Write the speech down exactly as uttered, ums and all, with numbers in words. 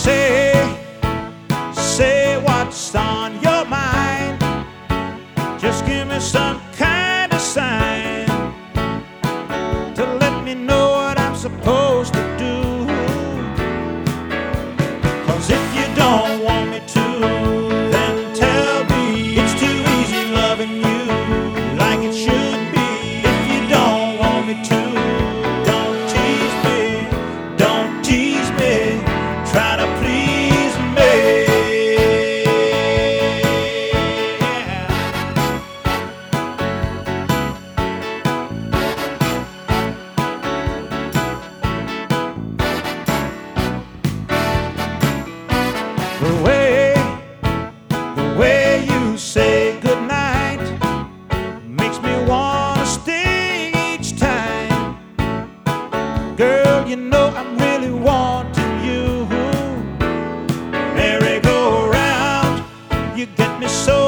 Say, say what's on your mind. Just give me some kind of sign to let me know what I'm supposed to do. 'Cause if you don't want me to, then tell me it's too easy loving you like it should be. If you don't want me to, don't tease me, don't tease me, try to please me. The way, the way you say goodnight makes me wanna stay each time. Girl, you know I'm really wanting you. Merry-go-round, you get me so